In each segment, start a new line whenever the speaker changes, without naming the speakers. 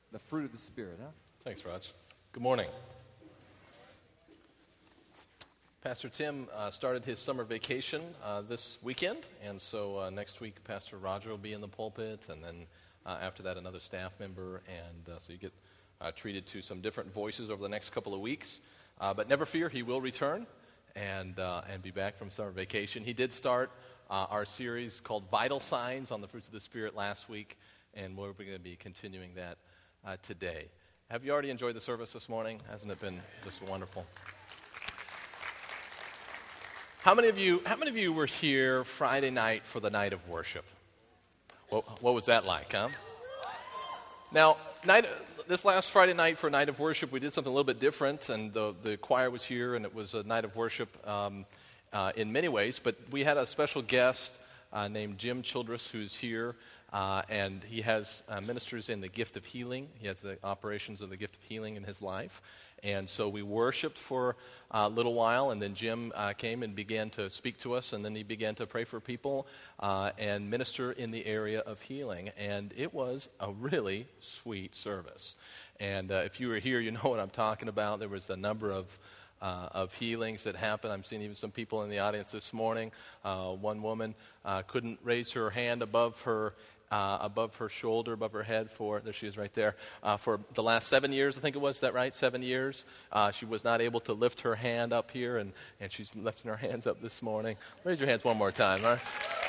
The fruit of the Spirit, huh?
Thanks, Raj. Good morning. Pastor Tim started his summer vacation this weekend, and so next week Pastor Roger will be in the pulpit, and then after that another staff member, and so you get treated to some different voices over the next couple of weeks. But never fear, he will return and be back from summer vacation. He did start our series called Vital Signs on the Fruits of the Spirit last week, and we're going to be continuing that today. Have you already enjoyed the service this morning? Hasn't it been just wonderful? How many of you were here Friday night for the night of worship? What was that like, huh? Now, this last Friday night for night of worship, we did something a little bit different, and the choir was here, and it was a night of worship in many ways, but we had a special guest named Jim Childress who's here, and he has ministers in the gift of healing. He has the operations of the gift of healing in his life. And so we worshiped for a little while, and then Jim came and began to speak to us, and then he began to pray for people and minister in the area of healing. And it was a really sweet service. And if you were here, you know what I'm talking about. There was a number of healings that happened. I'm seeing even some people in the audience this morning. One woman couldn't raise her hand above her shoulder, above her head there she is right there, for the last 7 years, I think it was. Is that right? 7 years. She was not able to lift her hand up here, and she's lifting her hands up this morning. Raise your hands one more time, all right?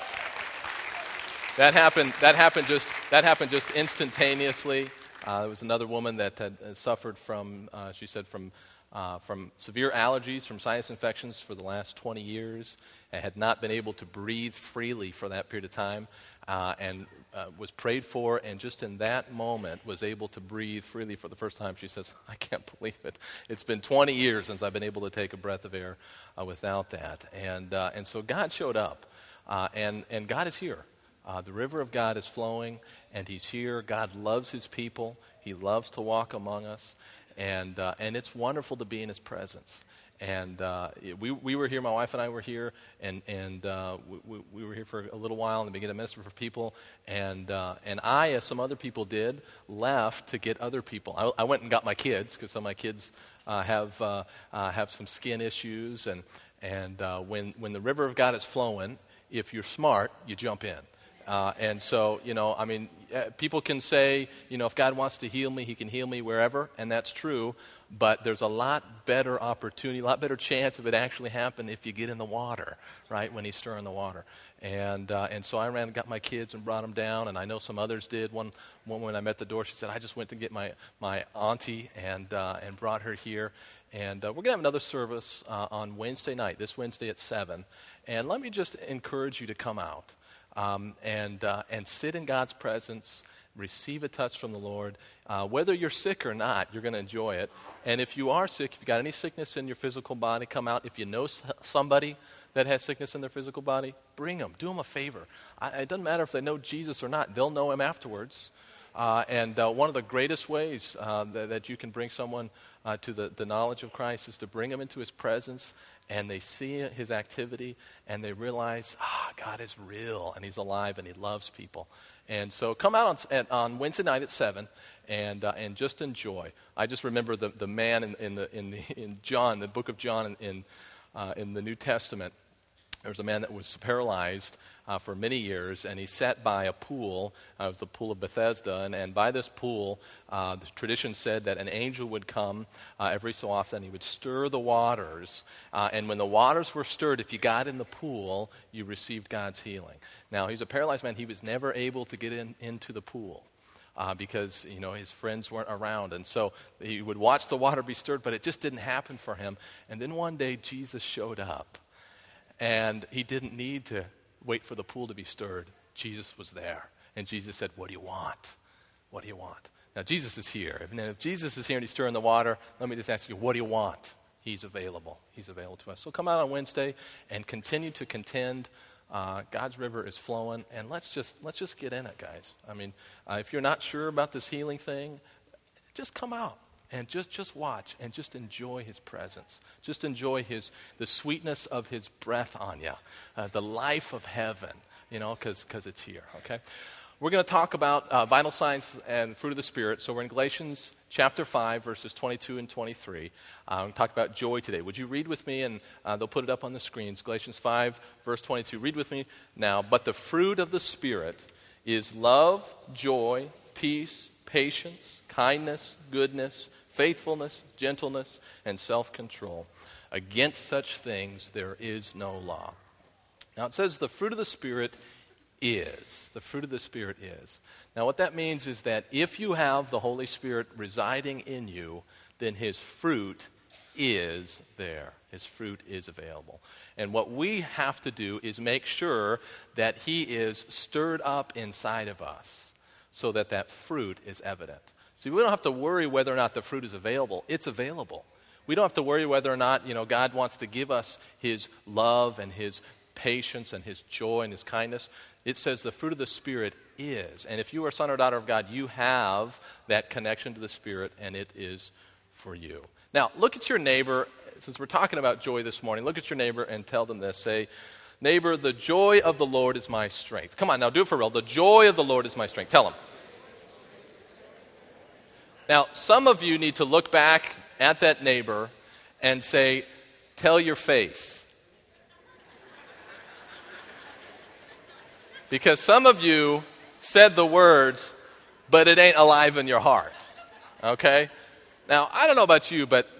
That happened just instantaneously. There was another woman that had suffered from, she said, from severe allergies, from sinus infections for the last 20 years, and had not been able to breathe freely for that period of time, and was prayed for, and just in that moment was able to breathe freely for the first time. She says, I can't believe it. It's been 20 years since I've been able to take a breath of air without that. And so God showed up, and God is here. The river of God is flowing, and He's here. God loves His people. He loves to walk among us. And it's wonderful to be in His presence. And we were here, my wife and I were here, and we were here for a little while and began to minister for people. And I, as some other people did, left to get other people. I went and got my kids, because some of my kids have some skin issues. And when the river of God is flowing, if you're smart, you jump in. And so, people can say, if God wants to heal me, He can heal me wherever, and that's true, but there's a lot better opportunity, a lot better chance of it actually happening if you get in the water, right, when He's stirring the water. And so I ran and got my kids and brought them down, and I know some others did. One when I met at the door, she said, I just went to get my auntie and brought her here. And we're going to have another service on Wednesday night, this Wednesday at 7. And let me just encourage you to come out. And sit in God's presence, receive a touch from the Lord. Whether you're sick or not, you're going to enjoy it. And if you are sick, if you've got any sickness in your physical body, come out. If you know somebody that has sickness in their physical body, bring them. Do them a favor. It doesn't matter if they know Jesus or not. They'll know Him afterwards. And one of the greatest ways that you can bring someone to the knowledge of Christ is to bring them into His presence, and they see His activity, and they realize, God is real, and He's alive, and He loves people. And so come out on Wednesday night at 7, and just enjoy. I just remember the man in John, the book of John in the New Testament. There was a man that was paralyzed for many years, and he sat by a pool. It was the pool of Bethesda, and by this pool, the tradition said that an angel would come every so often. He would stir the waters, and when the waters were stirred, if you got in the pool, you received God's healing. Now, he's a paralyzed man. He was never able to get into the pool. Because, his friends weren't around. And so he would watch the water be stirred, but it just didn't happen for him. And then one day, Jesus showed up. And he didn't need to wait for the pool to be stirred. Jesus was there. And Jesus said, what do you want? What do you want? Now, Jesus is here. And if Jesus is here and He's stirring the water, let me just ask you, what do you want? He's available. He's available to us. So come out on Wednesday and continue to contend. God's river is flowing. And let's just get in it, guys. If you're not sure about this healing thing, just come out. And just watch and just enjoy His presence. Just enjoy the sweetness of His breath on you, the life of heaven, because it's here, okay? We're going to talk about vital signs and fruit of the Spirit. So we're in Galatians chapter 5, verses 22 and 23. We're going to talk about joy today. Would you read with me? And they'll put it up on the screens. Galatians 5, verse 22. Read with me now. But the fruit of the Spirit is love, joy, peace, patience, kindness, goodness, faithfulness, gentleness, and self-control. Against such things there is no law. Now it says the fruit of the Spirit is. The fruit of the Spirit is. Now what that means is that if you have the Holy Spirit residing in you, then His fruit is there. His fruit is available. And what we have to do is make sure that He is stirred up inside of us so that that fruit is evident. See, we don't have to worry whether or not the fruit is available. It's available. We don't have to worry whether or not, God wants to give us His love and His patience and His joy and His kindness. It says the fruit of the Spirit is. And if you are a son or daughter of God, you have that connection to the Spirit, and it is for you. Now, look at your neighbor. Since we're talking about joy this morning, look at your neighbor and tell them this. Say, neighbor, the joy of the Lord is my strength. Come on, now do it for real. The joy of the Lord is my strength. Tell them. Now, some of you need to look back at that neighbor and say, tell your face. Because some of you said the words, but it ain't alive in your heart. Okay? Now, I don't know about you, but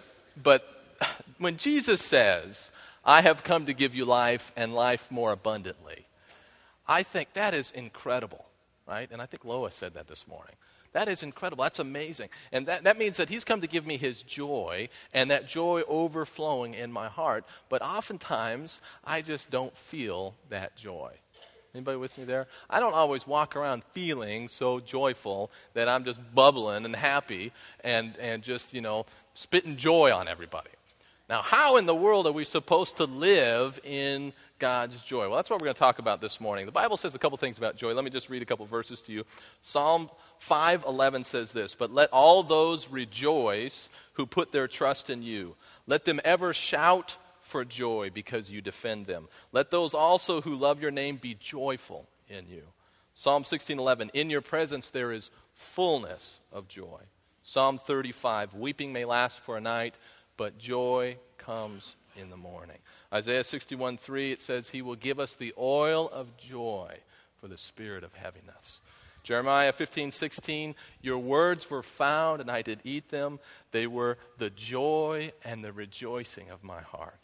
when Jesus says, I have come to give you life and life more abundantly, I think that is incredible, right? And I think Lois said that this morning. That is incredible. That's amazing. And that means that He's come to give me His joy, and that joy overflowing in my heart. But oftentimes, I just don't feel that joy. Anybody with me there? I don't always walk around feeling so joyful that I'm just bubbling and happy and just, spitting joy on everybody. Now, how in the world are we supposed to live in God's joy? Well, that's what we're going to talk about this morning. The Bible says a couple things about joy. Let me just read a couple verses to you. Psalm 5:11 says this, but let all those rejoice who put their trust in you. Let them ever shout for joy because you defend them. Let those also who love your name be joyful in you. Psalm 16:11, in your presence there is fullness of joy. Psalm 35, weeping may last for a night, but joy comes in the morning. Isaiah 61:3, it says, He will give us the oil of joy for the spirit of heaviness. Jeremiah 15:16, your words were found and I did eat them. They were the joy and the rejoicing of my heart.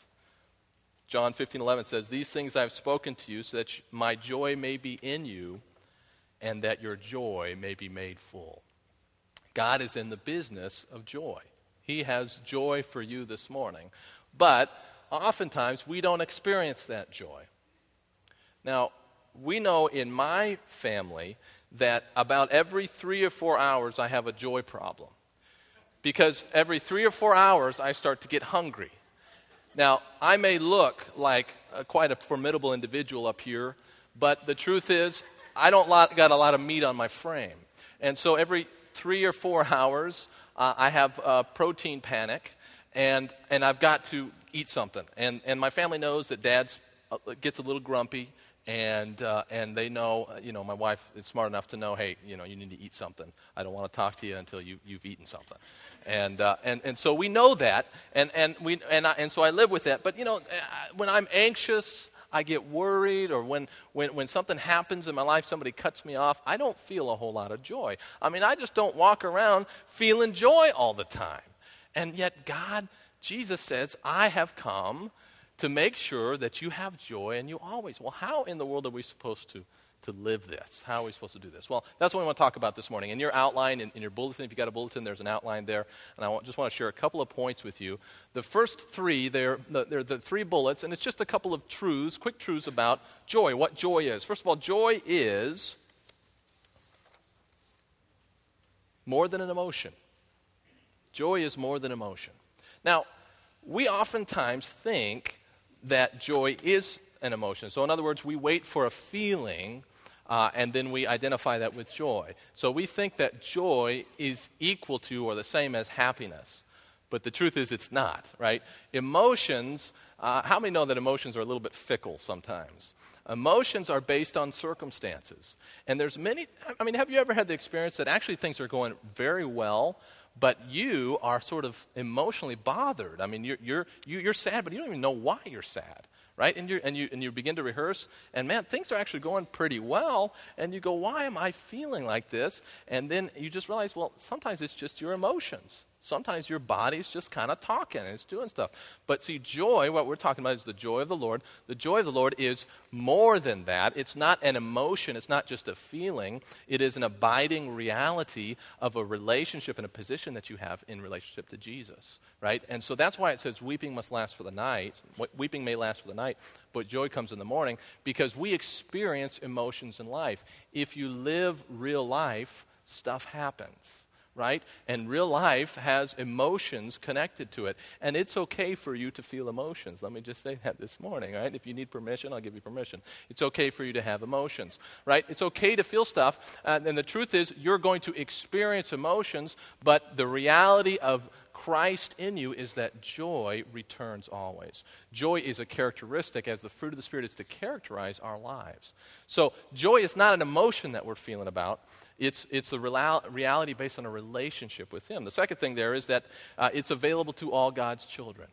John 15:11 says, these things I have spoken to you so that my joy may be in you and that your joy may be made full. God is in the business of joy. He has joy for you this morning. But oftentimes we don't experience that joy. Now, we know in my family that about every 3 or 4 hours I have a joy problem. Because every 3 or 4 hours I start to get hungry. Now, I may look like quite a formidable individual up here, but the truth is I don't got a lot of meat on my frame. And so every 3 or 4 hours I have a protein panic, and I've got to eat something. And my family knows that Dad gets a little grumpy, and they know, my wife is smart enough to know, hey, you need to eat something. I don't want to talk to you until you've eaten something. And so we know that, and so I live with that. But when I'm anxious, I get worried, or when something happens in my life, somebody cuts me off, I don't feel a whole lot of joy. I mean, I just don't walk around feeling joy all the time. And yet Jesus says, I have come to make sure that you have joy and you always. Well, how in the world are we supposed to live this? How are we supposed to do this? Well, that's what we want to talk about this morning. In your outline, in your bulletin, if you've got a bulletin, there's an outline there. And I just want to share a couple of points with you. The first three, they're the 3 bullets, and it's just a couple of truths, quick truths about joy, what joy is. First of all, joy is more than an emotion. Joy is more than emotion. Now, we oftentimes think that joy is an emotion. So in other words, we wait for a feeling and then we identify that with joy. So we think that joy is equal to or the same as happiness. But the truth is it's not, right? Emotions, how many know that emotions are a little bit fickle sometimes? Emotions are based on circumstances. And there's have you ever had the experience that actually things are going very well, but you are sort of emotionally bothered? I mean, you're sad, but you don't even know why you're sad. Right? And you begin to rehearse, and man, things are actually going pretty well, and you go, why am I feeling like this? And then you just realize, well, sometimes it's just your emotions. Sometimes your body's just kind of talking and it's doing stuff. But see, joy, what we're talking about is the joy of the Lord. The joy of the Lord is more than that. It's not an emotion. It's not just a feeling. It is an abiding reality of a relationship and a position that you have in relationship to Jesus, right? And so that's why it says weeping must last for the night. Weeping may last for the night, but joy comes in the morning, because we experience emotions in life. If you live real life, stuff happens. Right? And real life has emotions connected to it. And it's okay for you to feel emotions. Let me just say that this morning, right? If you need permission, I'll give you permission. It's okay for you to have emotions, right? It's okay to feel stuff. And the truth is, you're going to experience emotions, but the reality of Christ in you is that joy returns always. Joy is a characteristic, as the fruit of the Spirit is to characterize our lives. So joy is not an emotion that we're feeling about. It's the reality based on a relationship with Him. The second thing there is that it's available to all God's children.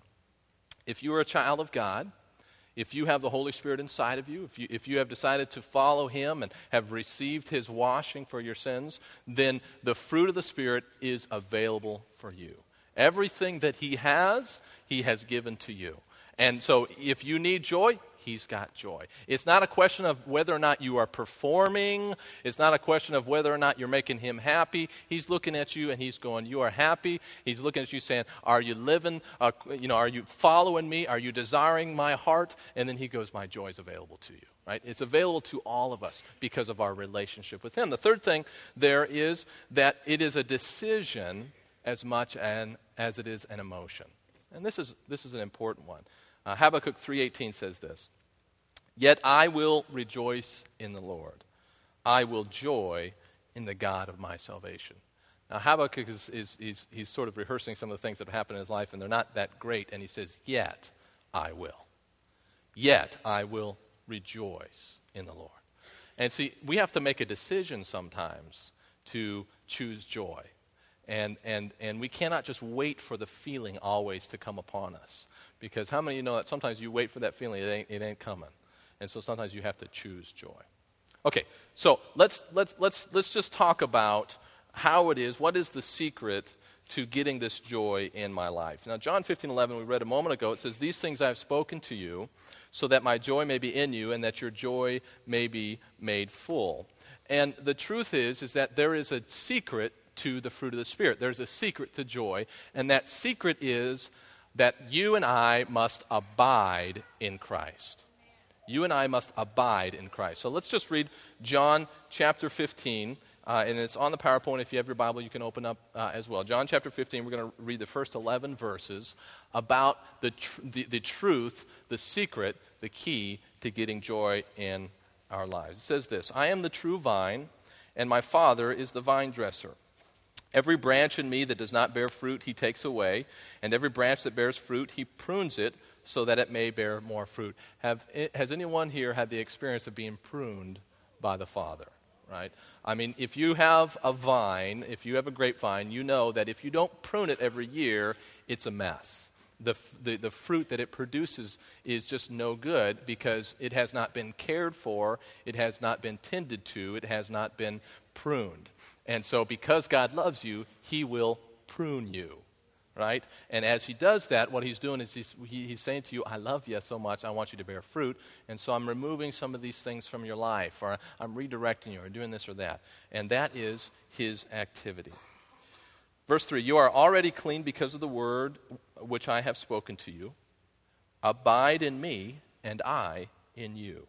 If you are a child of God, if you have the Holy Spirit inside of you, if you have decided to follow Him and have received His washing for your sins, then the fruit of the Spirit is available for you. Everything that He has given to you. And so if you need joy, He's got joy. It's not a question of whether or not you are performing. It's not a question of whether or not you're making Him happy. He's looking at you and He's going, you are happy. He's looking at you saying, are you living, are you following me? Are you desiring my heart? And then He goes, my joy is available to you. Right? It's available to all of us because of our relationship with Him. The third thing there is that it is a decision as much as it is an emotion. And this is an important one. Habakkuk 3:18 says this, "Yet I will rejoice in the Lord. I will joy in the God of my salvation." Now Habakkuk he's sort of rehearsing some of the things that have happened in his life, and they're not that great. And he says, "Yet I will. Yet I will rejoice in the Lord." And see, we have to make a decision sometimes to choose joy. And we cannot just wait for the feeling always to come upon us. Because how many of you know that sometimes you wait for that feeling, it ain't coming. And so sometimes you have to choose joy. Okay, so let's just talk about how it is, what is the secret to getting this joy in my life. Now, John 15:11, we read a moment ago, it says, "These things I have spoken to you, so that my joy may be in you, and that your joy may be made full." And the truth is that there is a secret to the fruit of the Spirit. There's a secret to joy, and that secret is that you and I must abide in Christ. You and I must abide in Christ. So let's just read John chapter 15, and it's on the PowerPoint. If you have your Bible, you can open up as well. John chapter 15, we're going to read the first 11 verses about the truth, the secret, the key to getting joy in our lives. It says this, "I am the true vine, and my Father is the vine dresser. Every branch in me that does not bear fruit, He takes away, and every branch that bears fruit, He prunes it so that it may bear more fruit." Has anyone here had the experience of being pruned by the Father? Right? I mean, if you have a vine, if you have a grapevine, you know that if you don't prune it every year, it's a mess. The fruit that it produces is just no good because it has not been cared for, it has not been tended to, it has not been pruned. And so because God loves you, He will prune you, right? And as He does that, what He's doing is He's saying to you, I love you so much, I want you to bear fruit, and so I'm removing some of these things from your life, or I'm redirecting you, or doing this or that. And that is His activity. Verse 3, "You are already clean because of the word which I have spoken to you. Abide in me, and I in you.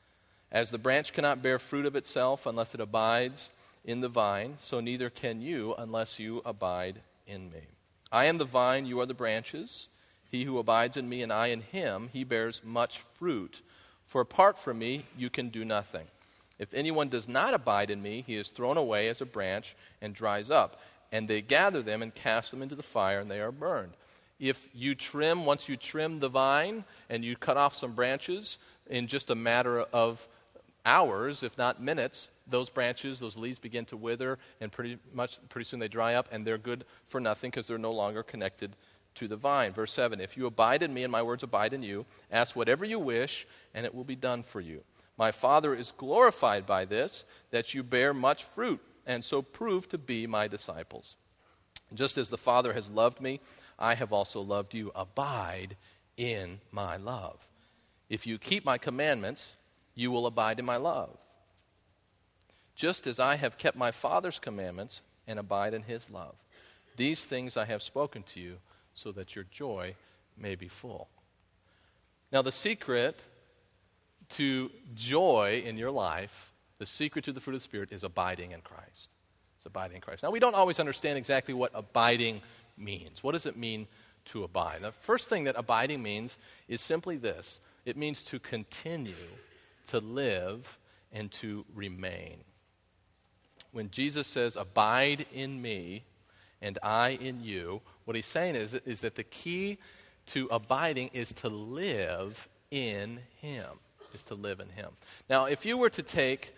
As the branch cannot bear fruit of itself unless it abides in the vine, so neither can you unless you abide in me. I am the vine, you are the branches. He who abides in me and I in him, he bears much fruit. For apart from me, you can do nothing. If anyone does not abide in me, he is thrown away as a branch and dries up. And they gather them and cast them into the fire, and they are burned. Once you trim the vine and you cut off some branches, in just a matter of hours, if not minutes, those branches, those leaves begin to wither, and pretty soon they dry up, and they're good for nothing because they're no longer connected to the vine. Verse 7, if you abide in me and my words abide in you, ask whatever you wish, and it will be done for you. My Father is glorified by this, that you bear much fruit, and so prove to be my disciples. Just as the Father has loved me, I have also loved you. Abide in my love. If you keep my commandments, you will abide in my love. Just as I have kept my Father's commandments and abide in his love. These things I have spoken to you, so that your joy may be full. Now, the secret to joy in your life, the secret to the fruit of the Spirit, is abiding in Christ. It's abiding in Christ. Now, we don't always understand exactly what abiding means. What does it mean to abide? The first thing that abiding means is simply this. It means to continue, to live, and to remain. When Jesus says, abide in me, and I in you, what he's saying is that the key to abiding is to live in him, is to live in him. Now, if you were to take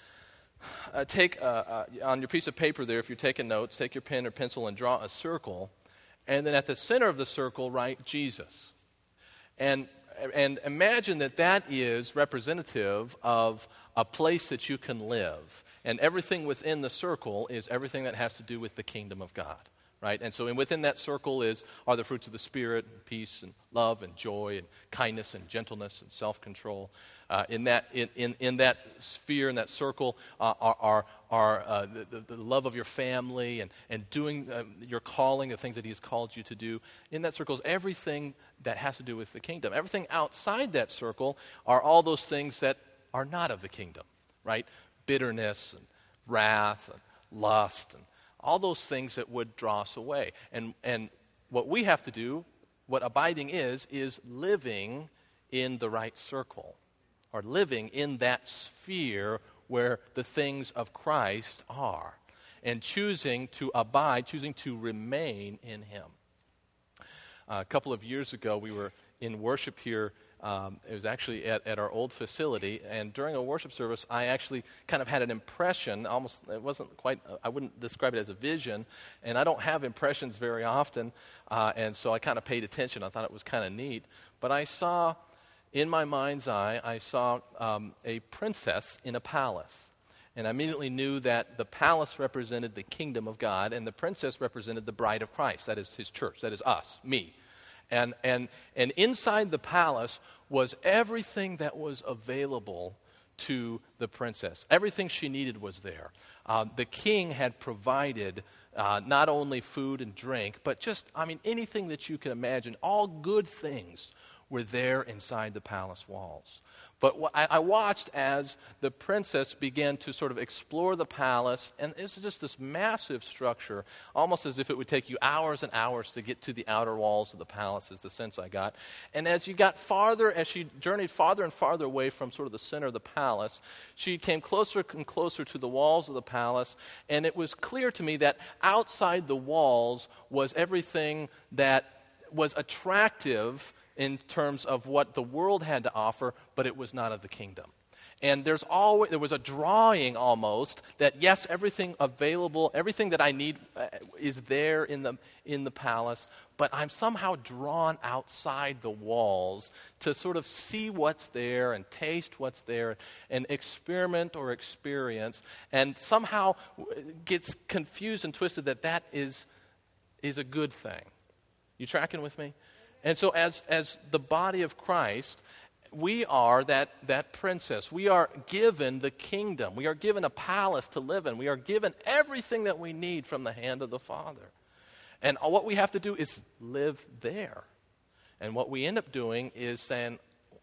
on your piece of paper there, if you're taking notes, take your pen or pencil and draw a circle, and then at the center of the circle write Jesus. And imagine that is representative of a place that you can live. And everything within the circle is everything that has to do with the kingdom of God, right? And so within that circle are the fruits of the Spirit, and peace and love and joy and kindness and gentleness and self-control. In that sphere, in that circle, are the love of your family and doing your calling, the things that he has called you to do. In that circle is everything that has to do with the kingdom. Everything outside that circle are all those things that are not of the kingdom, right? Bitterness and wrath and lust and all those things that would draw us away. And what we have to do, what abiding is living in the right circle, or living in that sphere where the things of Christ are, and choosing to abide, choosing to remain in him. A couple of years ago, we were in worship here. It was actually at our old facility, and during a worship service, I actually kind of had an impression, it wasn't quite, I wouldn't describe it as a vision, and I don't have impressions very often, and so I kind of paid attention. I thought it was kind of neat, but I saw, in my mind's eye, a princess in a palace, and I immediately knew that the palace represented the kingdom of God, and the princess represented the bride of Christ. That is his church, that is us, me. And inside the palace was everything that was available to the princess. Everything she needed was there. The king had provided not only food and drink, but anything that you can imagine. All good things were there inside the palace walls. But I watched as the princess began to sort of explore the palace, and it's just this massive structure, almost as if it would take you hours and hours to get to the outer walls of the palace, is the sense I got. And as she journeyed farther and farther away from sort of the center of the palace, she came closer and closer to the walls of the palace, and it was clear to me that outside the walls was everything that was attractive in terms of what the world had to offer, but it was not of the kingdom. And there was a drawing almost that, yes, everything available, everything that I need is there in the palace, but I'm somehow drawn outside the walls to sort of see what's there and taste what's there and experiment or experience, and somehow gets confused and twisted that is a good thing. You tracking with me? And so as the body of Christ, we are that princess. We are given the kingdom. We are given a palace to live in. We are given everything that we need from the hand of the Father. And what we have to do is live there. And what we end up doing is saying,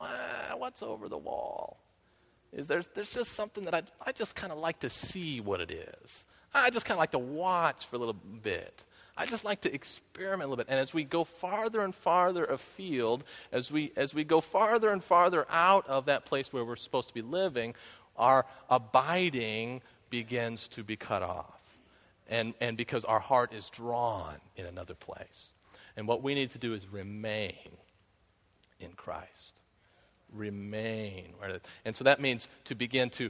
what's over the wall? There's just something that I just kind of like to see what it is. I just kind of like to watch for a little bit. I just like to experiment a little bit. And as we go farther and farther afield, as we go farther and farther out of that place where we're supposed to be living, our abiding begins to be cut off. And because our heart is drawn in another place. And what we need to do is remain in Christ. remain. And so that means to begin to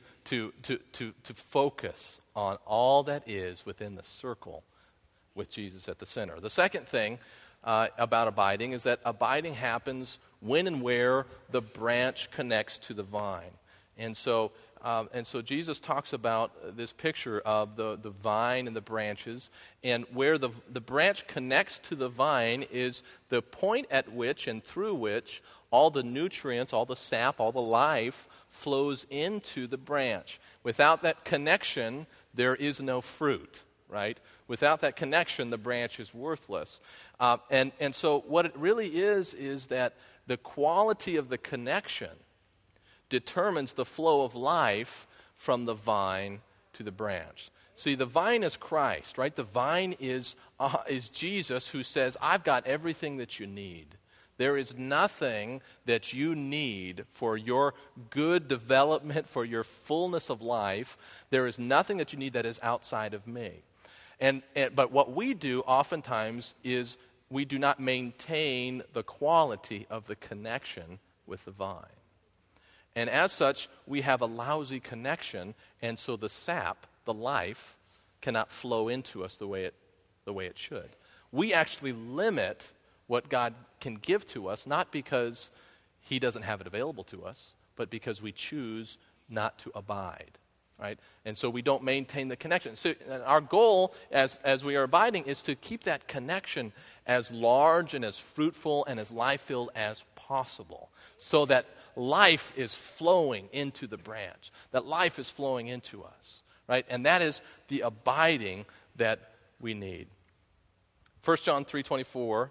focus on all that is within the circle with Jesus at the center. The second thing about abiding is that abiding happens when and where the branch connects to the vine. And so Jesus talks about this picture of the vine and the branches, and where the branch connects to the vine is the point at which and through which all the nutrients, all the sap, all the life flows into the branch. Without that connection, there is no fruit, right? Without that connection, the branch is worthless. And so what it really is that the quality of the connection determines the flow of life from the vine to the branch. See, the vine is Christ, right? The vine is Jesus, who says, I've got everything that you need. There is nothing that you need for your good development, for your fullness of life. There is nothing that you need that is outside of me. But what we do oftentimes is we do not maintain the quality of the connection with the vine. And as such, we have a lousy connection, and so the sap, the life, cannot flow into us the way it should. We actually limit what God can give to us, not because he doesn't have it available to us, but because we choose not to abide, right? And so we don't maintain the connection. So our goal as we are abiding is to keep that connection as large and as fruitful and as life-filled as possible, so that life is flowing into the branch, that life is flowing into us, right? And that is the abiding that we need. 1 John 3:24.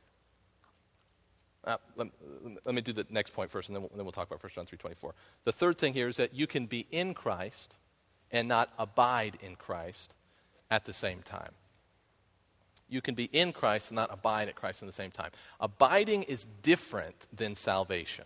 Let me do the next point first, and then we'll talk about 1 John 3:24. The third thing here is that you can be in Christ and not abide in Christ at the same time. You can be in Christ and not abide at Christ at the same time. Abiding is different than salvation.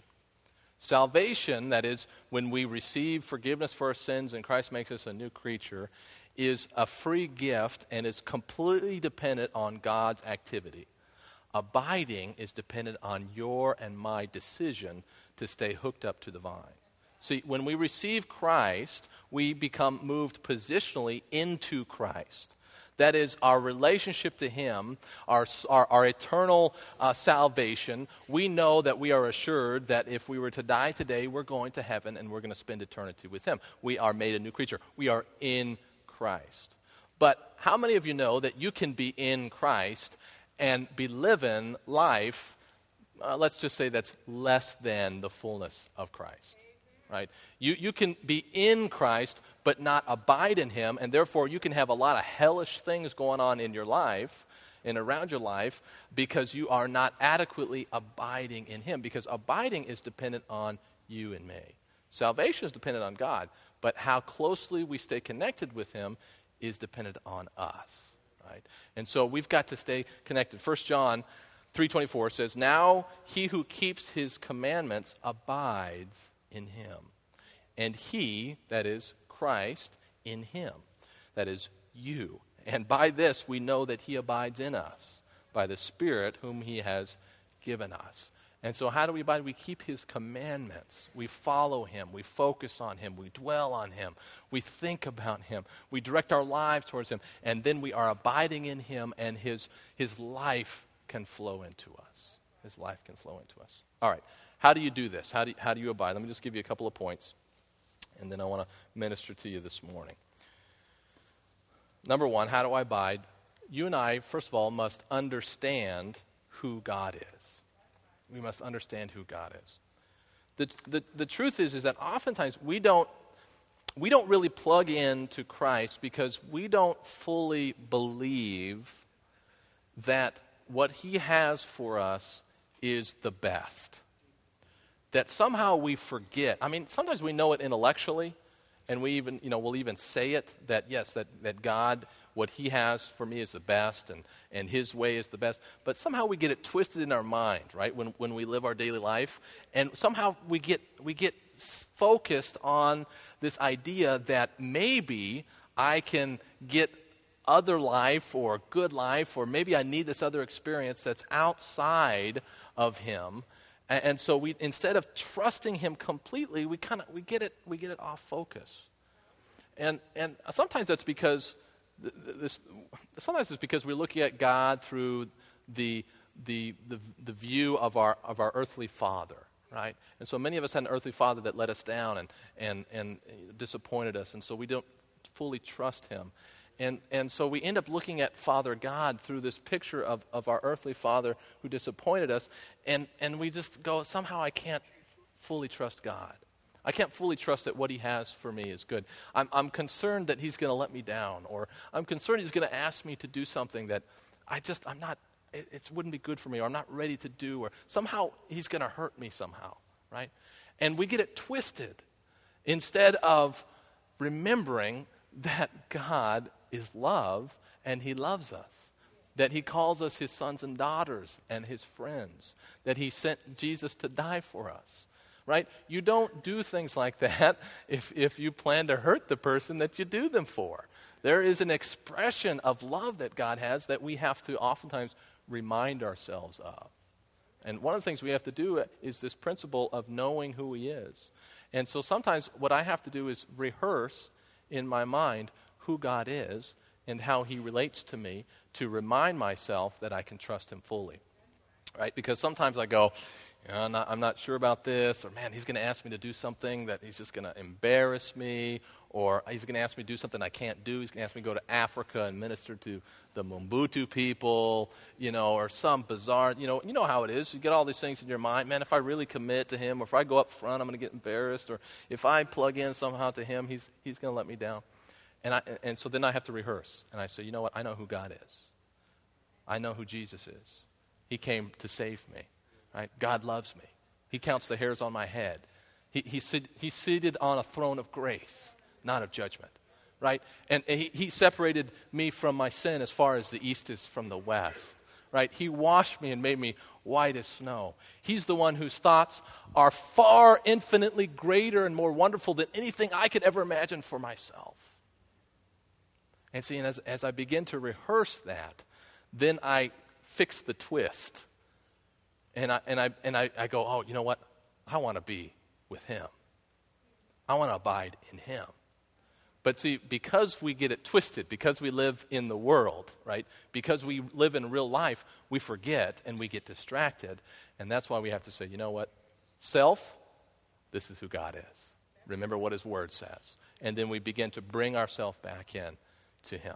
Salvation, that is, when we receive forgiveness for our sins and Christ makes us a new creature, is a free gift and is completely dependent on God's activity. Abiding is dependent on your and my decision to stay hooked up to the vine. See, when we receive Christ, we become moved positionally into Christ. That is, our relationship to him, our eternal salvation. We know that we are assured that if we were to die today, we're going to heaven and we're going to spend eternity with him. We are made a new creature. We are in Christ. But how many of you know that you can be in Christ and be living life, let's just say that's less than the fullness of Christ, right? You can be in Christ but not abide in him, and therefore you can have a lot of hellish things going on in your life and around your life because you are not adequately abiding in him, because abiding is dependent on you and me. Salvation is dependent on God, but how closely we stay connected with him is dependent on us. Right? And so we've got to stay connected. 1 John 3:24 says, now he who keeps his commandments abides in him, and he, that is Christ, in him, that is you. And by this we know that he abides in us, by the Spirit whom he has given us. And so how do we abide? We keep his commandments. We follow him. We focus on him. We dwell on him. We think about him. We direct our lives towards him. And then we are abiding in him, and his life can flow into us. His life can flow into us. All right. How do you do this? How do you abide? Let me just give you a couple of points, and then I want to minister to you this morning. Number one, how do I abide? You and I, first of all, must understand who God is. We must understand who God is. The truth is that oftentimes we don't really plug in to Christ because we don't fully believe that what he has for us is the best. That somehow we forget. I mean, sometimes we know it intellectually, and we even, we'll even say it, that yes, that God, what he has for me is the best, and his way is the best. But somehow we get it twisted in our mind, right, when we live our daily life. And somehow we get focused on this idea that maybe I can get other life or good life, or maybe I need this other experience that's outside of him. And so we, instead of trusting him completely, we get it off focus. And sometimes that's because sometimes it's because we're looking at God through the view of our earthly father, right? And so many of us had an earthly father that let us down and disappointed us, and so we don't fully trust him. And so we end up looking at Father God through this picture of our earthly father who disappointed us, and we just go, somehow I can't fully trust God. I can't fully trust that what he has for me is good. I'm concerned that he's going to let me down, or I'm concerned he's going to ask me to do something that I'm not, it wouldn't be good for me, or I'm not ready to do, or somehow he's going to hurt me somehow, right? And we get it twisted instead of remembering that God is love and he loves us, that he calls us his sons and daughters and his friends, that he sent Jesus to die for us. Right? You don't do things like that if you plan to hurt the person that you do them for. There is an expression of love that God has that we have to oftentimes remind ourselves of. And one of the things we have to do is this principle of knowing who he is. And so sometimes what I have to do is rehearse in my mind who God is and how he relates to me to remind myself that I can trust him fully. Right? Because sometimes I go, I'm not sure about this, or man, he's going to ask me to do something that he's just going to embarrass me, or he's going to ask me to do something I can't do. He's going to ask me to go to Africa and minister to the Mobutu people, or some bizarre, you know how it is. You get all these things in your mind. Man, if I really commit to him, or if I go up front, I'm going to get embarrassed, or if I plug in somehow to him, he's going to let me down. And so then I have to rehearse, and I say, you know what? I know who God is. I know who Jesus is. He came to save me. Right? God loves me. He counts the hairs on my head. He's seated on a throne of grace, not of judgment. Right? And he separated me from my sin as far as the east is from the west. Right? He washed me and made me white as snow. He's the one whose thoughts are far infinitely greater and more wonderful than anything I could ever imagine for myself. And see, and as I begin to rehearse that, then I fix the twist. And I go, oh, you know what? I want to be with him. I want to abide in him. But see, because we get it twisted, because we live in the world, right? Because we live in real life, we forget and we get distracted. And that's why we have to say, you know what? Self, this is who God is. Remember what his word says. And then we begin to bring ourselves back in to him.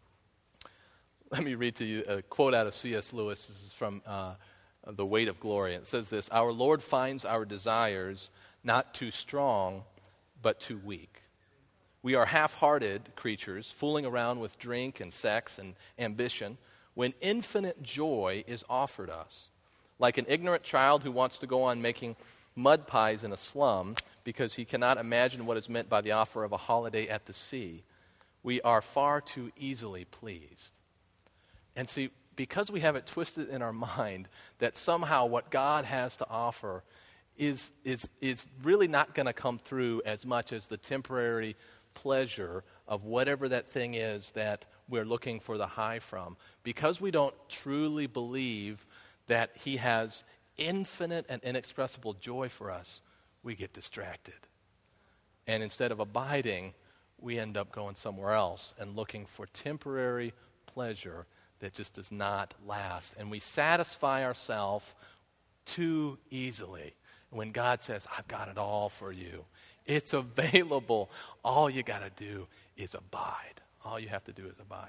Let me read to you a quote out of C.S. Lewis. This is from The Weight of Glory. It says this: "Our Lord finds our desires not too strong, but too weak. We are half-hearted creatures, fooling around with drink and sex and ambition, when infinite joy is offered us. Like an ignorant child who wants to go on making mud pies in a slum because he cannot imagine what is meant by the offer of a holiday at the sea, we are far too easily pleased." And see, because we have it twisted in our mind that somehow what God has to offer is really not going to come through as much as the temporary pleasure of whatever that thing is that we're looking for the high from. Because we don't truly believe that he has infinite and inexpressible joy for us, we get distracted. And instead of abiding, we end up going somewhere else and looking for temporary pleasure that just does not last. And we satisfy ourselves too easily. When God says, I've got it all for you. It's available. All you got to do is abide. All you have to do is abide.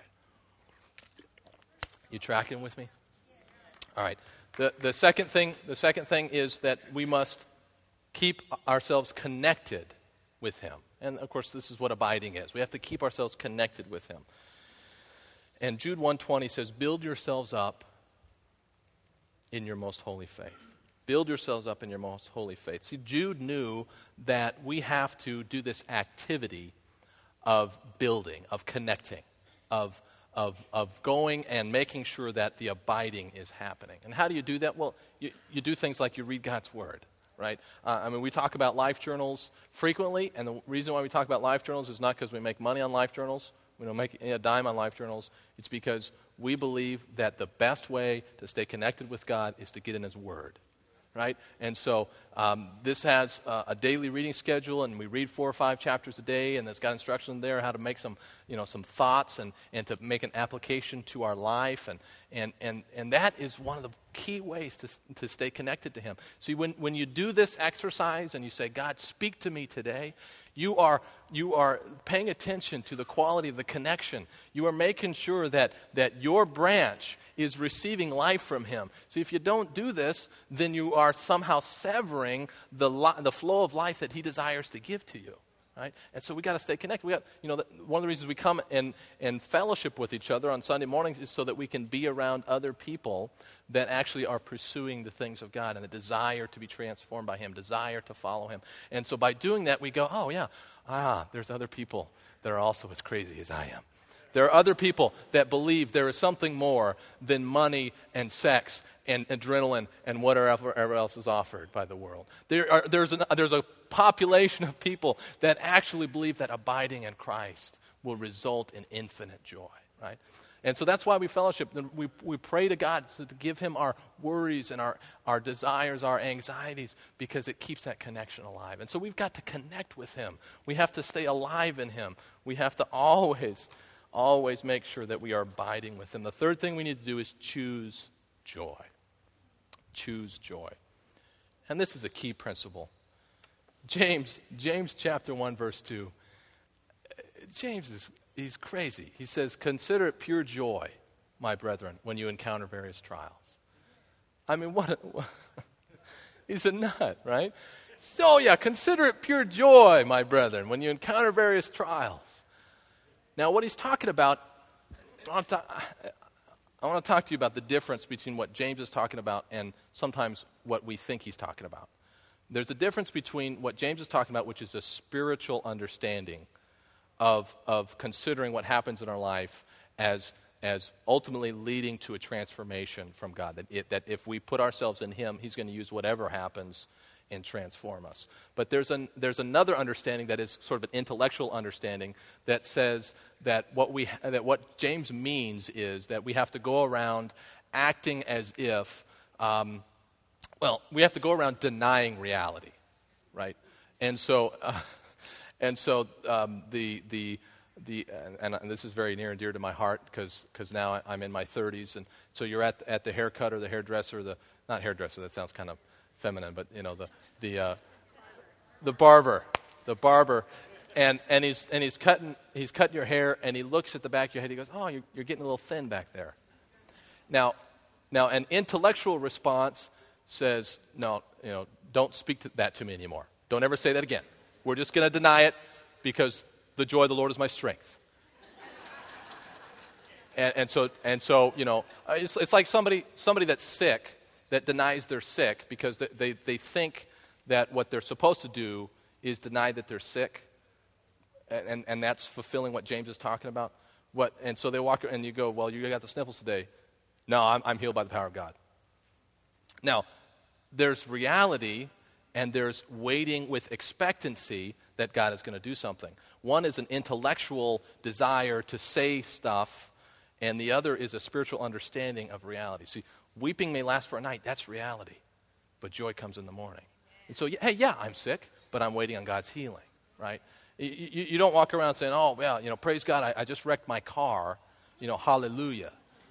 You tracking with me? All right. The second thing is that we must keep ourselves connected with him. And of course, this is what abiding is. We have to keep ourselves connected with him. And Jude 1:20 says, build yourselves up in your most holy faith. Build yourselves up in your most holy faith. See, Jude knew that we have to do this activity of building, of connecting, of going and making sure that the abiding is happening. And how do you do that? Well, you do things like you read God's Word, right? We talk about life journals frequently, and the reason why we talk about life journals is not because we make money on life journals. We don't make a dime on life journals. It's because we believe that the best way to stay connected with God is to get in his Word. right? And so this has a daily reading schedule, and we read 4 or 5 chapters a day, and it's got instruction there how to make some thoughts and to make an application to our life, and that is one of the key ways to stay connected to Him. See, when you do this exercise and you say, God, speak to me today, you are paying attention to the quality of the connection. You are making sure that your branch is receiving life from Him. See, if you don't do this, then you are somehow severing the flow of life that He desires to give to you. Right? And so we got to stay connected. One of the reasons we come and fellowship with each other on Sunday mornings is so that we can be around other people that actually are pursuing the things of God and the desire to be transformed by Him, desire to follow Him. And so by doing that, we go, oh yeah, there's other people that are also as crazy as I am. There are other people that believe there is something more than money and sex and adrenaline and whatever else is offered by the world. There's a population of people that actually believe that abiding in Christ will result in infinite joy, right? And so that's why we fellowship. We pray to God to give Him our worries and our desires, our anxieties, because it keeps that connection alive. And so we've got to connect with Him. We have to stay alive in Him. We have to always make sure that we are abiding with Him. The third thing we need to do is choose joy. Choose joy. And this is a key principle. James chapter 1, verse 2. He's crazy. He says, consider it pure joy, my brethren, when you encounter various trials. I mean, he's a nut, right? So yeah, consider it pure joy, my brethren, when you encounter various trials. Now, what he's talking about, I want to talk to you about the difference between what James is talking about and sometimes what we think he's talking about. There's a difference between what James is talking about, which is a spiritual understanding of considering what happens in our life as ultimately leading to a transformation from God. That if we put ourselves in Him, He's going to use whatever happens and transform us. But there's another understanding that is sort of an intellectual understanding that says that what James means is that we have to go around acting as if, we have to go around denying reality, right? And so, and this is very near and dear to my heart because now I'm in my 30s, and so you're at the haircut or the hairdresser, not hairdresser, that sounds kind of feminine, but the barber, and he's cutting your hair, and he looks at the back of your head. He goes, "Oh, you're getting a little thin back there." Now, an intellectual response says, "No, don't speak that to me anymore. Don't ever say that again. We're just going to deny it because the joy of the Lord is my strength." and so it's like somebody that's sick that denies they're sick because they think that what they're supposed to do is deny that they're sick, and that's fulfilling what James is talking about. And so they walk, and you go, "Well, you got the sniffles today." "No, I'm healed by the power of God." Now, there's reality, and there's waiting with expectancy that God is going to do something. One is an intellectual desire to say stuff, and the other is a spiritual understanding of reality. See, weeping may last for a night. That's reality. But joy comes in the morning. And so, I'm sick, but I'm waiting on God's healing, right? You don't walk around saying, "Oh, well, praise God, I just wrecked my car, hallelujah."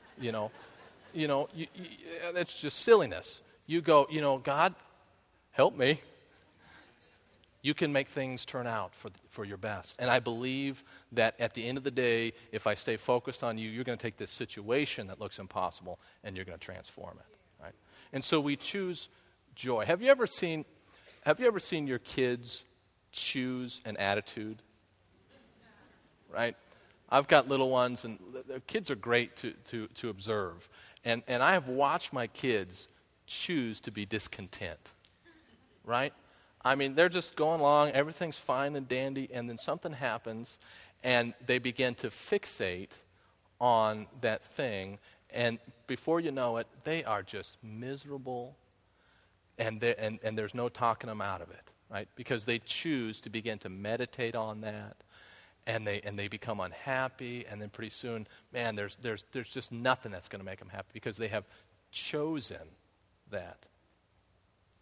That's just silliness. You go, "God, help me." You can make things turn out for your best. And I believe that at the end of the day, if I stay focused on you, you're going to take this situation that looks impossible and you're going to transform it, right? And so we choose joy. Have you ever seen your kids choose an attitude? Right? I've got little ones, and the kids are great to observe. And I have watched my kids choose to be discontent, right? I mean, they're just going along, everything's fine and dandy, and then something happens, and they begin to fixate on that thing, and before you know it, they are just miserable, and there's no talking them out of it, right? Because they choose to begin to meditate on that, and they become unhappy, and then pretty soon, man, there's just nothing that's going to make them happy because they have chosen that.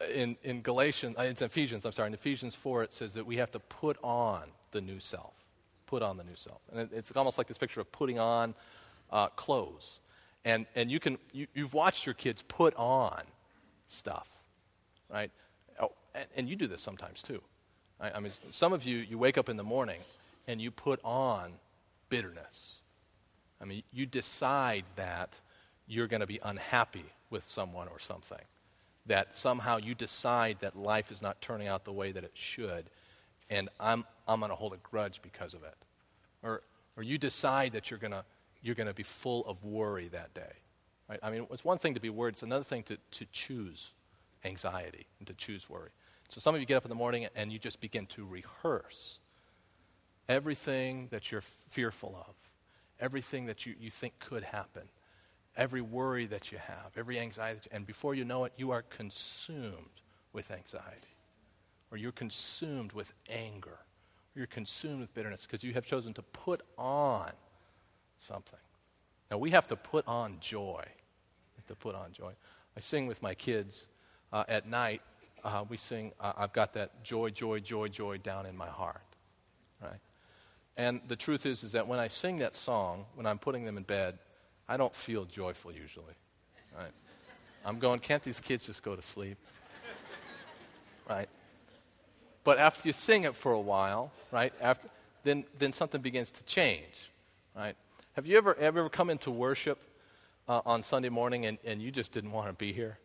in Galatians, it's Ephesians, in Ephesians 4, it says that we have to put on the new self. Put on the new self. And it's almost like this picture of putting on clothes. And you've watched your kids put on stuff, right? Oh, and you do this sometimes too. Right? I mean, some of you wake up in the morning and you put on bitterness. I mean, you decide that you're going to be unhappy with someone or something. That somehow you decide that life is not turning out the way that it should, and I'm going to hold a grudge because of it. Or you decide that you're going to be full of worry that day. Right? I mean, it's one thing to be worried, it's another thing to choose anxiety and to choose worry. So some of you get up in the morning and you just begin to rehearse everything that you're fearful of, everything that you think could happen, every worry that you have, every anxiety, and before you know it, you are consumed with anxiety, or you're consumed with anger, or you're consumed with bitterness because you have chosen to put on something. Now, we have to put on joy. We have to put on joy. I sing with my kids at night. We sing, I've got that joy, joy, joy, joy down in my heart, right? And the truth is that when I sing that song, when I'm putting them in bed, I don't feel joyful usually, right? I'm going, can't these kids just go to sleep, right? But after you sing it for a while, right, then something begins to change, right? Have you ever come into worship on Sunday morning and you just didn't want to be here?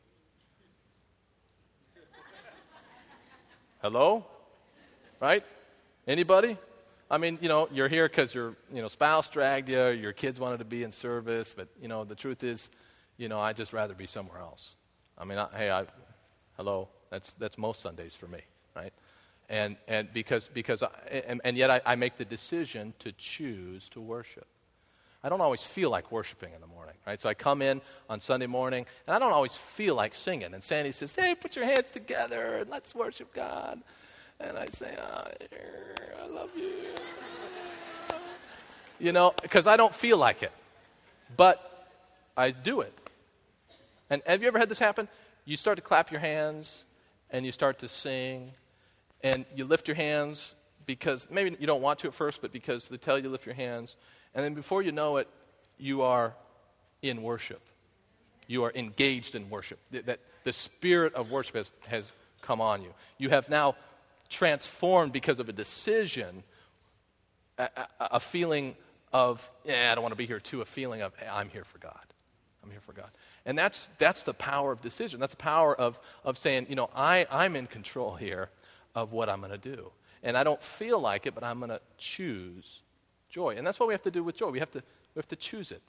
Hello? Right? Anybody? I mean, you're here because your spouse dragged you, your kids wanted to be in service, but, the truth is, I'd just rather be somewhere else. I mean, hello, that's most Sundays for me, right? And because yet I make the decision to choose to worship. I don't always feel like worshiping in the morning, right? So I come in on Sunday morning, and I don't always feel like singing. And Sandy says, hey, put your hands together and let's worship God. And I say, I love you. Because I don't feel like it. But I do it. And have you ever had this happen? You start to clap your hands, and you start to sing, and you lift your hands because maybe you don't want to at first, but because they tell you to lift your hands. And then before you know it, you are in worship. You are engaged in worship. That the spirit of worship has come on you. You have now transformed because of a decision, a feeling of, I don't want to be here, to a feeling of, hey, I'm here for God. I'm here for God. And that's the power of decision. That's the power of saying, I'm in control here of what I'm going to do. And I don't feel like it, but I'm going to choose joy. And that's what we have to do with joy. We have to choose it.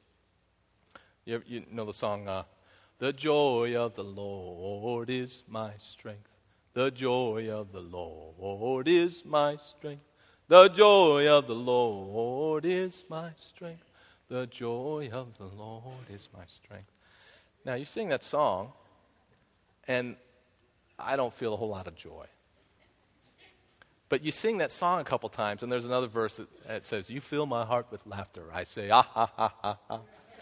You know the song, the joy of the Lord is my strength. The joy of the Lord is my strength. The joy of the Lord is my strength. The joy of the Lord is my strength. Now, you sing that song, and I don't feel a whole lot of joy. But you sing that song a couple times, and there's another verse that says, you fill my heart with laughter. I say, ah, ha, ha, ha, ha.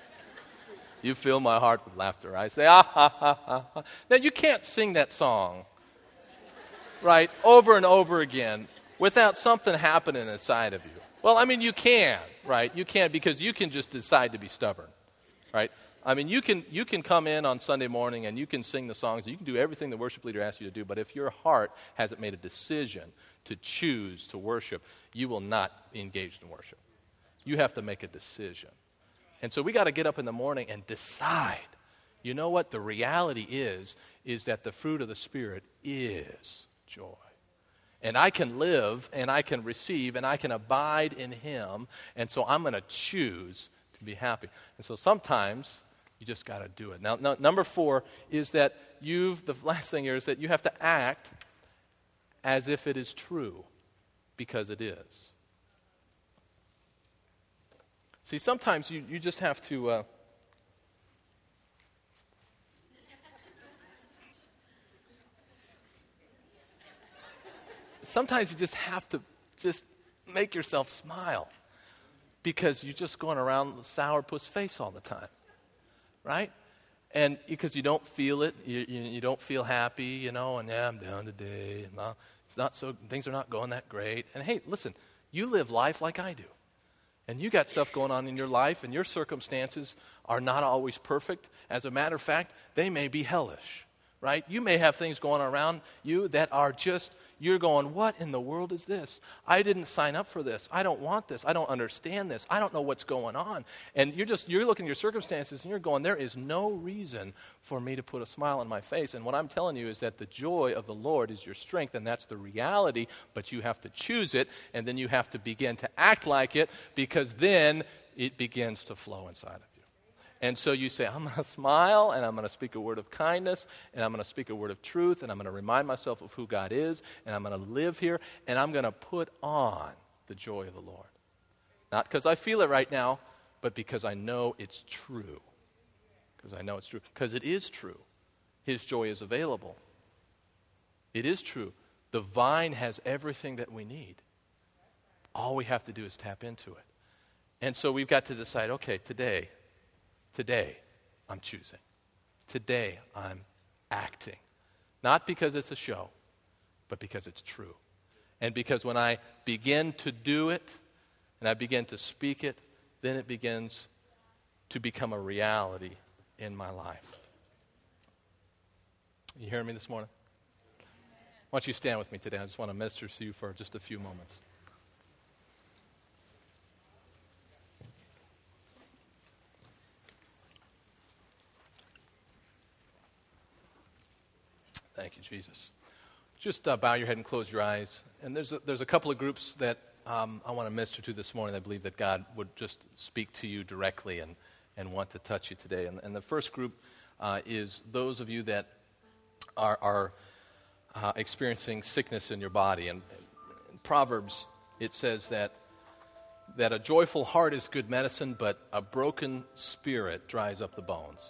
You fill my heart with laughter. I say, ah, ha, ha, ha, ha. Now, you can't sing that song, right, over and over again without something happening inside of you. Well, I mean, you can, right? You can, because you can just decide to be stubborn, right? I mean, you can come in on Sunday morning and you can sing the songs. You can do everything the worship leader asks you to do. But if your heart hasn't made a decision to choose to worship, you will not be engaged in worship. You have to make a decision. And so we got to get up in the morning and decide. You know what? The reality is that the fruit of the Spirit is joy. And I can live and I can receive and I can abide in Him. And so I'm going to choose to be happy. And so sometimes you just got to do it. Now, number 4 is that the last thing here is that you have to act as if it is true, because it is. See, sometimes you just have to sometimes you just have to just make yourself smile, because you're just going around with a sourpuss face all the time, right? And because you don't feel it, you don't feel happy, and I'm down today. And, it's not so, things are not going that great. And hey, listen, you live life like I do. And you got stuff going on in your life, and your circumstances are not always perfect. As a matter of fact, they may be hellish, right? You may have things going on around you that are just, you're going, what in the world is this? I didn't sign up for this. I don't want this. I don't understand this. I don't know what's going on. And you're looking at your circumstances, and you're going, there is no reason for me to put a smile on my face. And what I'm telling you is that the joy of the Lord is your strength, and that's the reality, but you have to choose it, and then you have to begin to act like it, because then it begins to flow inside of you. And so you say, I'm going to smile, and I'm going to speak a word of kindness, and I'm going to speak a word of truth, and I'm going to remind myself of who God is, and I'm going to live here, and I'm going to put on the joy of the Lord. Not because I feel it right now, but because I know it's true. Because I know it's true. Because it is true. His joy is available. It is true. The vine has everything that we need. All we have to do is tap into it. And so we've got to decide, okay, today, I'm choosing. Today, I'm acting. Not because it's a show, but because it's true. And because when I begin to do it, and I begin to speak it, then it begins to become a reality in my life. You hearing me this morning? Why don't you stand with me today? I just want to minister to you for just a few moments. Thank you, Jesus. Just bow your head and close your eyes. And there's a couple of groups that I want to minister to this morning. I believe that God would just speak to you directly and want to touch you today. And the first group is those of you that are experiencing sickness in your body. And in Proverbs, it says that a joyful heart is good medicine, but a broken spirit dries up the bones.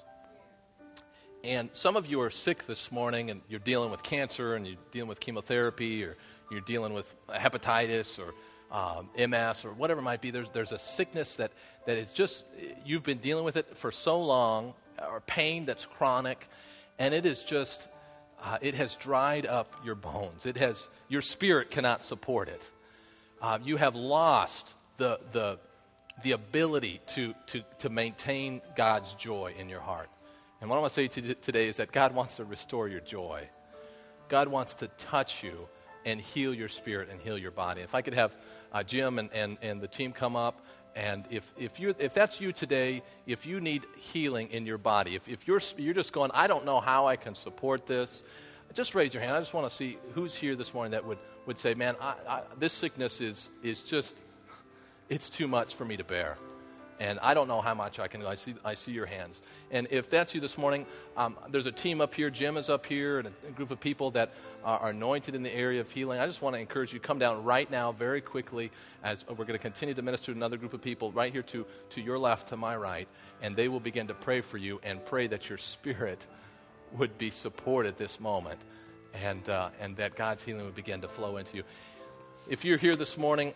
And some of you are sick this morning, and you're dealing with cancer, and you're dealing with chemotherapy, or you're dealing with hepatitis, or MS, or whatever it might be. There's a sickness that is just, you've been dealing with it for so long, or pain that's chronic, and it is just, it has dried up your bones. Your spirit cannot support it. You have lost the ability to maintain God's joy in your heart. And what I want to say to you today is that God wants to restore your joy. God wants to touch you and heal your spirit and heal your body. If I could have Jim and the team come up, and if that's you today, if you need healing in your body, if you're just going, I don't know how I can support this, just raise your hand. I just want to see who's here this morning that would say, man, this sickness is just, it's too much for me to bear. And I don't know how much I can do. I see your hands. And if that's you this morning, there's a team up here. Jim is up here, and a group of people that are anointed in the area of healing. I just want to encourage you, come down right now very quickly, as we're going to continue to minister to another group of people right here to your left, to my right, and they will begin to pray for you and pray that your spirit would be supported this moment, and that God's healing would begin to flow into you. If you're here this morning,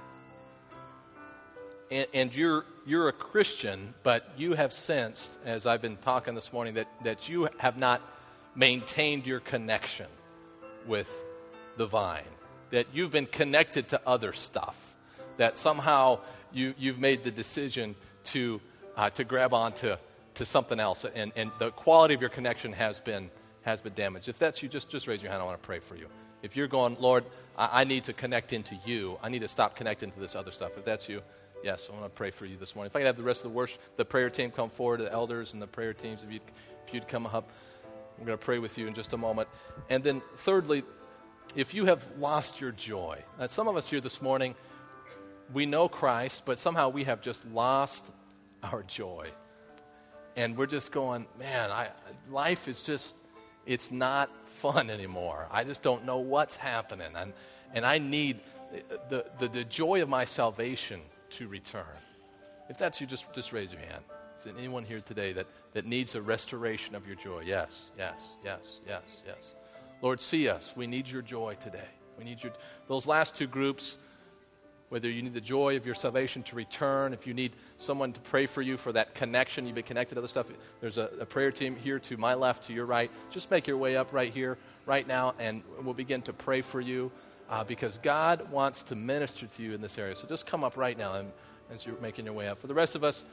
and you're a Christian, but you have sensed, as I've been talking this morning, that you have not maintained your connection with the vine, that you've been connected to other stuff, that somehow you've made the decision to grab onto something else, and the quality of your connection has been damaged. If that's you, just raise your hand. I want to pray for you. If you're going, Lord, I need to connect into you. I need to stop connecting to this other stuff. If that's you, yes, I want to pray for you this morning. If I could have the rest of the worship, the prayer team come forward, the elders and the prayer teams, if you'd come up, we're going to pray with you in just a moment. And then thirdly, if you have lost your joy. Now, some of us here this morning, we know Christ, but somehow we have just lost our joy. And we're just going, man, life is just, it's not fun anymore. I just don't know what's happening. And I need the joy of my salvation to return. If that's you, just raise your hand. Is there anyone here today that needs a restoration of your joy? Yes. Lord, see us. We need your joy today. We need those last two groups. whether you need the joy of your salvation to return, if you need someone to pray for you for that connection, you've been connected to other stuff, there's a prayer team here to my left, to your right. Just make your way up right here, right now, and we'll begin to pray for you because God wants to minister to you in this area. So just come up right now as you're making your way up. For the rest of us,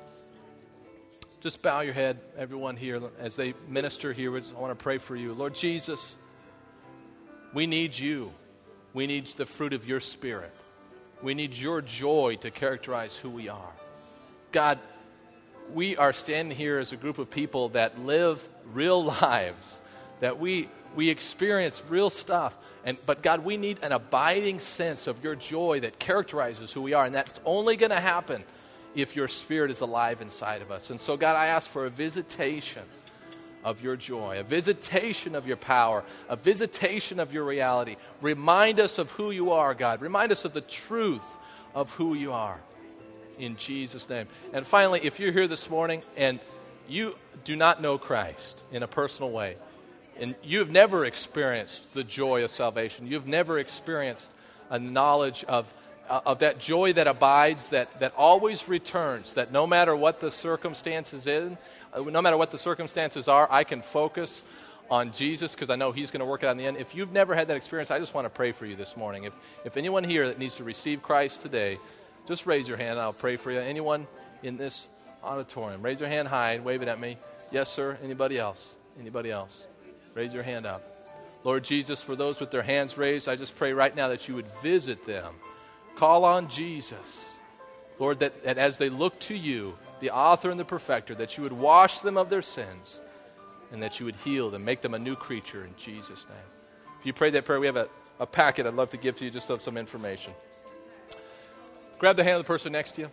just bow your head, everyone here, as they minister here. I want to pray for you. Lord Jesus, we need you. We need the fruit of your Spirit. We need your joy to characterize who we are. God, we are standing here as a group of people that live real lives, that we experience real stuff. But God, we need an abiding sense of your joy that characterizes who we are. And that's only going to happen if your Spirit is alive inside of us. And so, God, I ask for a visitation of your joy, a visitation of your power, a visitation of your reality. Remind us of who you are, God. Remind us of the truth of who you are. In Jesus' name. And finally, if you're here this morning and you do not know Christ in a personal way, and you've never experienced the joy of salvation, you've never experienced a knowledge of that joy that abides, that always returns, that no matter what the circumstances no matter what the circumstances are, I can focus on Jesus because I know he's going to work it out in the end. If you've never had that experience, I just want to pray for you this morning. If anyone here that needs to receive Christ today, just raise your hand and I'll pray for you. Anyone in this auditorium, raise your hand high and wave it at me. Yes, sir. Anybody else? Anybody else? Raise your hand up. Lord Jesus, for those with their hands raised, I just pray right now that you would visit them. Call on Jesus. Lord, that as they look to you, the author and the perfecter, that you would wash them of their sins and that you would heal them, make them a new creature in Jesus' name. If you pray that prayer, we have a packet I'd love to give to you just of some information. Grab the hand of the person next to you.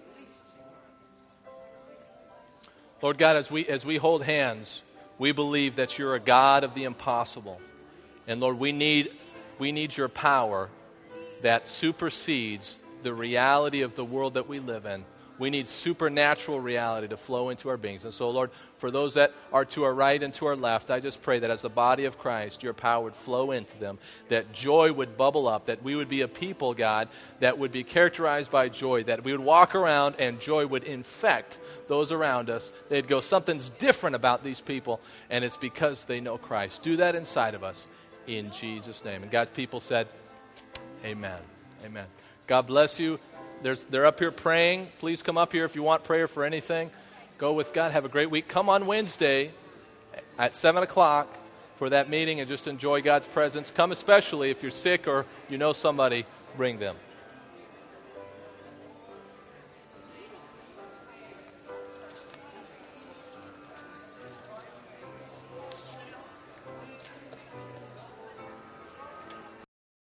Lord God, as we hold hands, we believe that you're a God of the impossible. And Lord, we need your power that supersedes the reality of the world that we live in. We need supernatural reality to flow into our beings. And so, Lord, for those that are to our right and to our left, I just pray that as the body of Christ, your power would flow into them, that joy would bubble up, that we would be a people, God, that would be characterized by joy, that we would walk around and joy would infect those around us. They'd go, something's different about these people, and it's because they know Christ. Do that inside of us in Jesus' name. And God's people said, amen. Amen. God bless you. They're up here praying. Please come up here if you want prayer for anything. Go with God. Have a great week. Come on Wednesday at 7 o'clock for that meeting and just enjoy God's presence. Come especially if you're sick or you know somebody, bring them.